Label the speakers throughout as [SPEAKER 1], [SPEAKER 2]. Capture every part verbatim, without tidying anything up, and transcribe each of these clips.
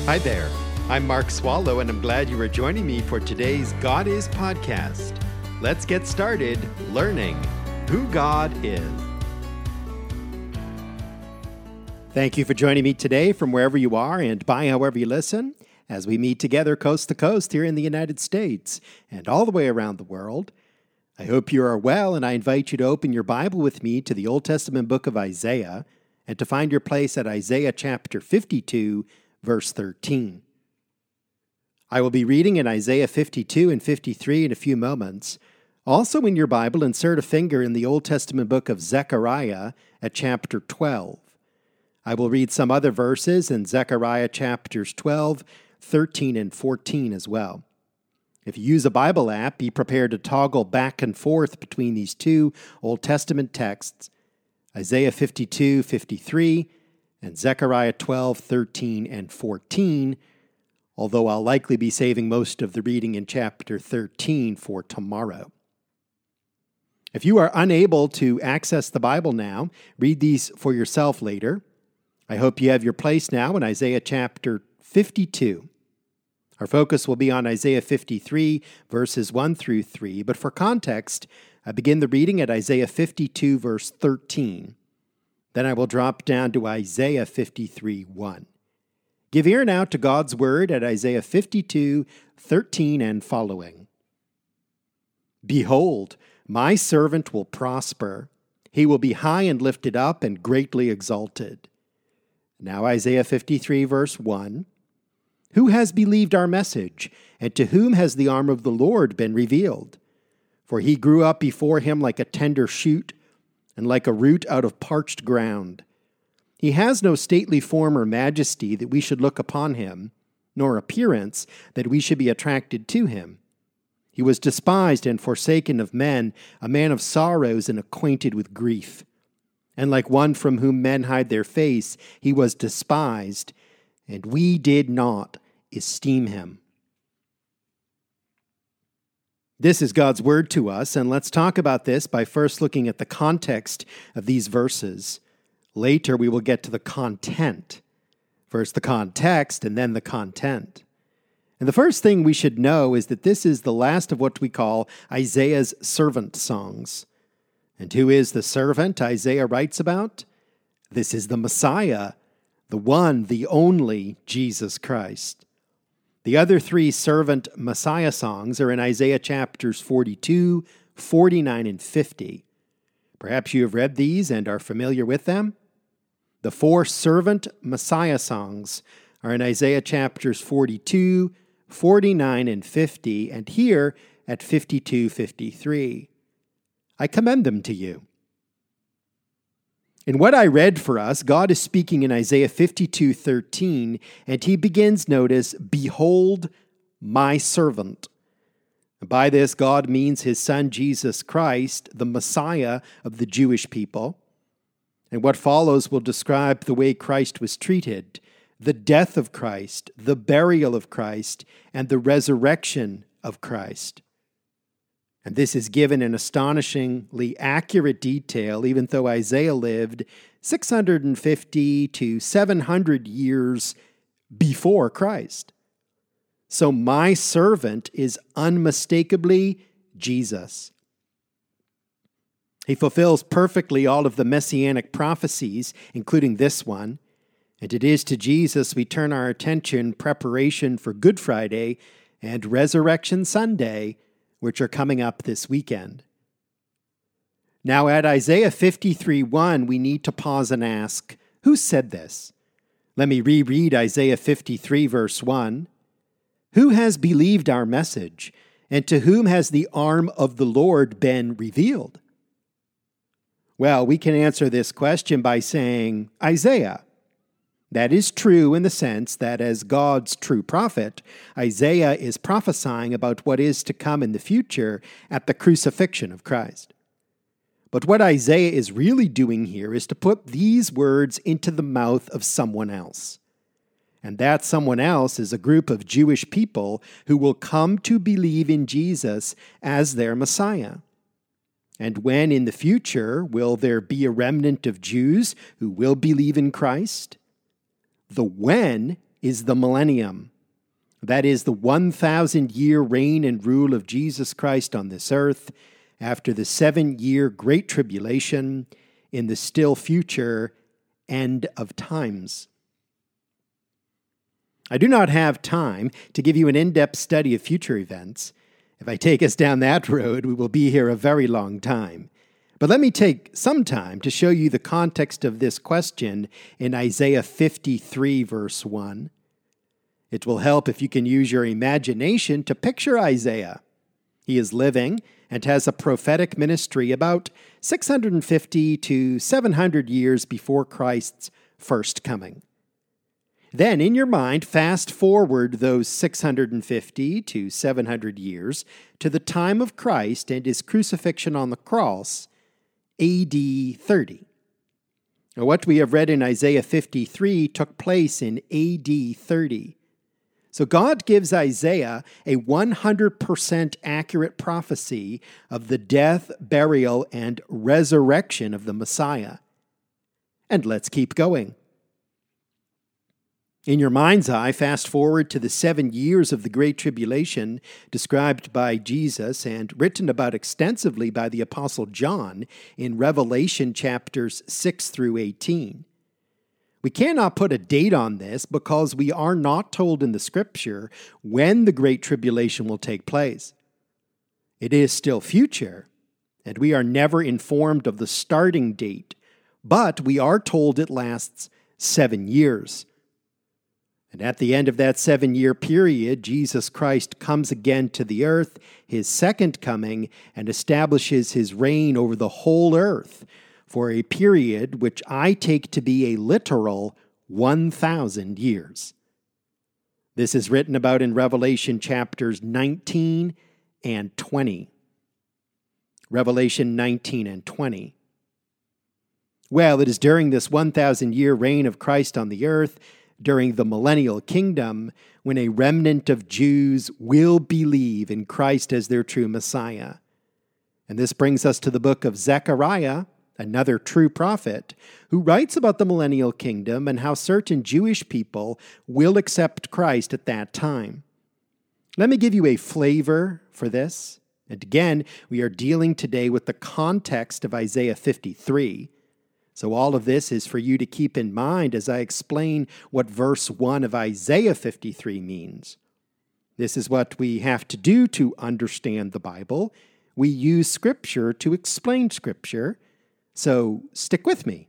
[SPEAKER 1] Hi there. I'm Mark Swallow, and I'm glad you are joining me for today's God Is podcast. Let's get started learning who God is. Thank you for joining me today from wherever you are and by however you listen, as we meet together coast to coast here in the United States and all the way around the world. I hope you are well, and I invite you to open your Bible with me to the Old Testament book of Isaiah and to find your place at Isaiah chapter fifty-two, verse thirteen. I will be reading in Isaiah fifty-two and fifty-three in a few moments. Also in your Bible, insert a finger in the Old Testament book of Zechariah at chapter twelve. I will read some other verses in Zechariah chapters twelve, thirteen, and fourteen as well. If you use a Bible app, be prepared to toggle back and forth between these two Old Testament texts, Isaiah fifty-two, fifty-three, and Zechariah twelve, thirteen, and fourteen, although I'll likely be saving most of the reading in chapter thirteen for tomorrow. If you are unable to access the Bible now, read these for yourself later. I hope you have your place now in Isaiah chapter fifty-two. Our focus will be on Isaiah fifty-three, verses one through three, but for context, I begin the reading at Isaiah fifty-two, verse thirteen. Then I will drop down to Isaiah fifty-three, one. Give ear now to God's word at Isaiah fifty-two, thirteen and following. Behold, my servant will prosper. He will be high and lifted up and greatly exalted. Now Isaiah fifty-three, verse one. Who has believed our message, and to whom has the arm of the Lord been revealed? For he grew up before him like a tender shoot, and like a root out of parched ground. He has no stately form or majesty that we should look upon him, nor appearance that we should be attracted to him. He was despised and forsaken of men, a man of sorrows and acquainted with grief. And like one from whom men hide their face, he was despised, and we did not esteem him. This is God's word to us, and let's talk about this by first looking at the context of these verses. Later, we will get to the content. First the context, and then the content. And the first thing we should know is that this is the last of what we call Isaiah's servant songs. And who is the servant Isaiah writes about? This is the Messiah, the one, the only Jesus Christ. The other three servant Messiah songs are in Isaiah chapters forty-two, forty-nine, and fifty. Perhaps you have read these and are familiar with them. The four servant Messiah songs are in Isaiah chapters forty-two, forty-nine, and fifty, and here at fifty-two, fifty-three. I commend them to you. In what I read for us, God is speaking in Isaiah fifty-two, thirteen, and he begins, notice, behold, my servant. By this, God means his son, Jesus Christ, the Messiah of the Jewish people. And what follows will describe the way Christ was treated, the death of Christ, the burial of Christ, and the resurrection of Christ. And this is given in astonishingly accurate detail, even though Isaiah lived six hundred fifty to seven hundred years before Christ. So my servant is unmistakably Jesus. He fulfills perfectly all of the messianic prophecies, including this one. And it is to Jesus we turn our attention, preparation for Good Friday and Resurrection Sunday, which are coming up this weekend. Now at Isaiah fifty-three, one, we need to pause and ask, who said this? Let me reread Isaiah fifty-three, verse one. Who has believed our message, and to whom has the arm of the Lord been revealed? Well, we can answer this question by saying Isaiah. That is true in the sense that as God's true prophet, Isaiah is prophesying about what is to come in the future at the crucifixion of Christ. But what Isaiah is really doing here is to put these words into the mouth of someone else. And that someone else is a group of Jewish people who will come to believe in Jesus as their Messiah. And when in the future will there be a remnant of Jews who will believe in Christ? The when is the millennium. That is the one thousand year reign and rule of Jesus Christ on this earth after the seven-year Great Tribulation in the still future end of times. I do not have time to give you an in-depth study of future events. If I take us down that road, we will be here a very long time. But let me take some time to show you the context of this question in Isaiah fifty-three, verse one. It will help if you can use your imagination to picture Isaiah. He is living and has a prophetic ministry about six hundred fifty to seven hundred years before Christ's first coming. Then, in your mind, fast forward those six hundred fifty to seven hundred years to the time of Christ and his crucifixion on the cross, A D thirty. Now, what we have read in Isaiah fifty-three took place in A D thirty. So God gives Isaiah a one hundred percent accurate prophecy of the death, burial, and resurrection of the Messiah. And let's keep going. In your mind's eye, fast forward to the seven years of the Great Tribulation described by Jesus and written about extensively by the Apostle John in Revelation chapters six through eighteen. We cannot put a date on this because we are not told in the Scripture when the Great Tribulation will take place. It is still future, and we are never informed of the starting date, but we are told it lasts seven years. And at the end of that seven-year period, Jesus Christ comes again to the earth, his second coming, and establishes his reign over the whole earth for a period which I take to be a literal one thousand years. This is written about in Revelation chapters nineteen and twenty. Revelation nineteen and twenty. Well, it is during this one thousand year reign of Christ on the earth, during the millennial kingdom, when a remnant of Jews will believe in Christ as their true Messiah. And this brings us to the book of Zechariah, another true prophet, who writes about the millennial kingdom and how certain Jewish people will accept Christ at that time. Let me give you a flavor for this. And again, we are dealing today with the context of Isaiah fifty-three. So all of this is for you to keep in mind as I explain what verse one of Isaiah fifty-three means. This is what we have to do to understand the Bible. We use Scripture to explain Scripture. So stick with me.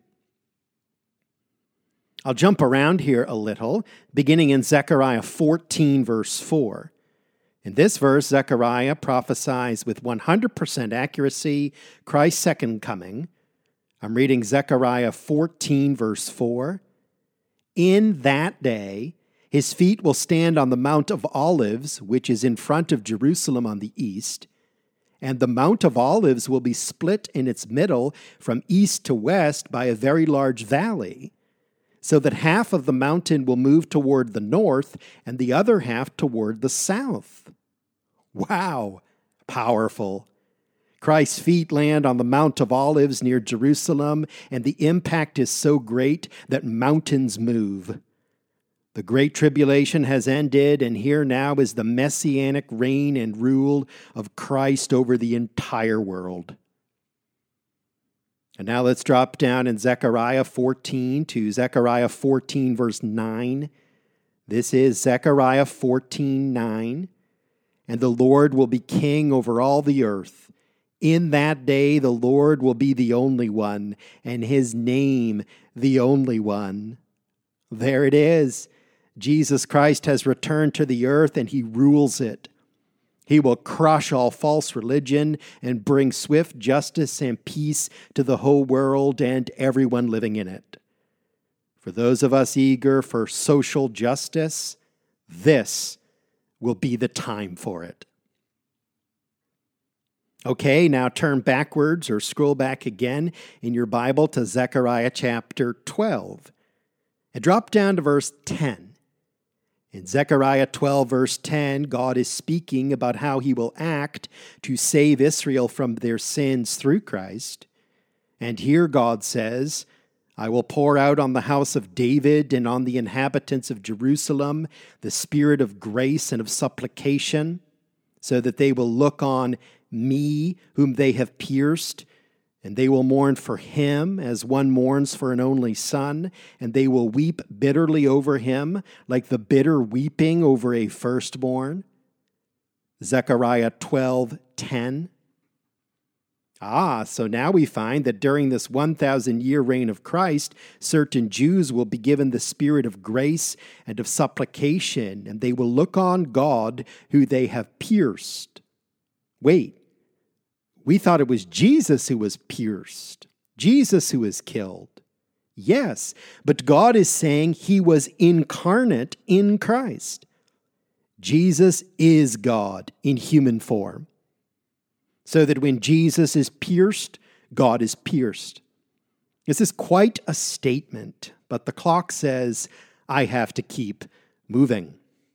[SPEAKER 1] I'll jump around here a little, beginning in Zechariah fourteen, verse four. In this verse, Zechariah prophesies with one hundred percent accuracy Christ's second coming. I'm reading Zechariah fourteen, verse four. In that day, his feet will stand on the Mount of Olives, which is in front of Jerusalem on the east. And the Mount of Olives will be split in its middle from east to west by a very large valley, so that half of the mountain will move toward the north and the other half toward the south. Wow, powerful. Christ's feet land on the Mount of Olives near Jerusalem, and the impact is so great that mountains move. The Great Tribulation has ended, and here now is the messianic reign and rule of Christ over the entire world. And now let's drop down in Zechariah fourteen to Zechariah fourteen, verse nine. This is Zechariah fourteen, nine. And the Lord will be king over all the earth. In that day the Lord will be the only one, and his name the only one. There it is. Jesus Christ has returned to the earth, and he rules it. He will crush all false religion and bring swift justice and peace to the whole world and everyone living in it. For those of us eager for social justice, this will be the time for it. Okay, now turn backwards or scroll back again in your Bible to Zechariah chapter twelve and drop down to verse ten. In Zechariah twelve, verse ten, God is speaking about how he will act to save Israel from their sins through Christ. And here God says, I will pour out on the house of David and on the inhabitants of Jerusalem the spirit of grace and of supplication, so that they will look on me whom they have pierced, and they will mourn for him as one mourns for an only son, and they will weep bitterly over him like the bitter weeping over a firstborn. Zechariah twelve ten. Ah, so now we find that during this one thousand year reign of Christ, certain Jews will be given the spirit of grace and of supplication, and they will look on God who they have pierced. Wait, we thought it was Jesus who was pierced, Jesus who was killed. Yes, but God is saying he was incarnate in Christ. Jesus is God in human form. So that when Jesus is pierced, God is pierced. This is quite a statement, but the clock says, I have to keep moving.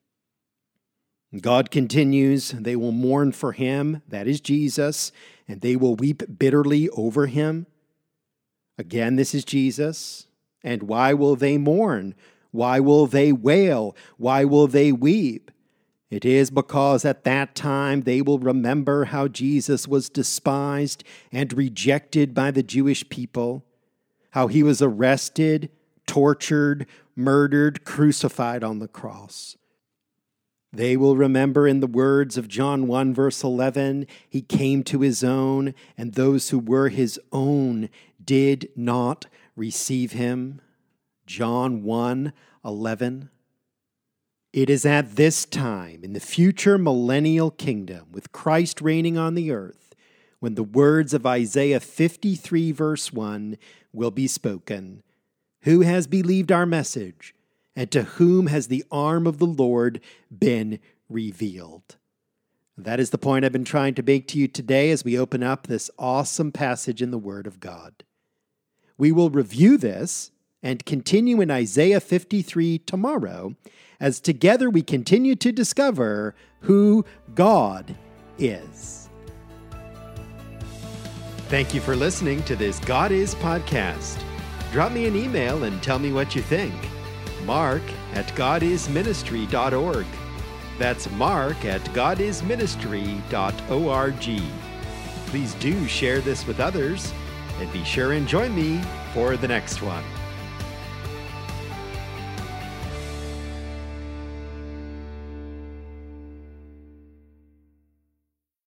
[SPEAKER 1] God continues, they will mourn for him, that is Jesus, and they will weep bitterly over him. Again, this is Jesus. And why will they mourn? Why will they wail? Why will they weep? It is because at that time they will remember how Jesus was despised and rejected by the Jewish people, how he was arrested, tortured, murdered, crucified on the cross. They will remember in the words of John one, verse eleven, he came to his own, and those who were his own did not receive him. John one, eleven. It is at this time, in the future millennial kingdom, with Christ reigning on the earth, when the words of Isaiah fifty-three, verse one, will be spoken. Who has believed our message, and to whom has the arm of the Lord been revealed? That is the point I've been trying to make to you today as we open up this awesome passage in the Word of God. We will review this and continue in Isaiah fifty-three tomorrow, as together we continue to discover who God is. Thank you for listening to this God Is podcast. Drop me an email and tell me what you think. Mark at god is ministry dot org. That's Mark at god is ministry dot org. Please do share this with others, and be sure and join me for the next one.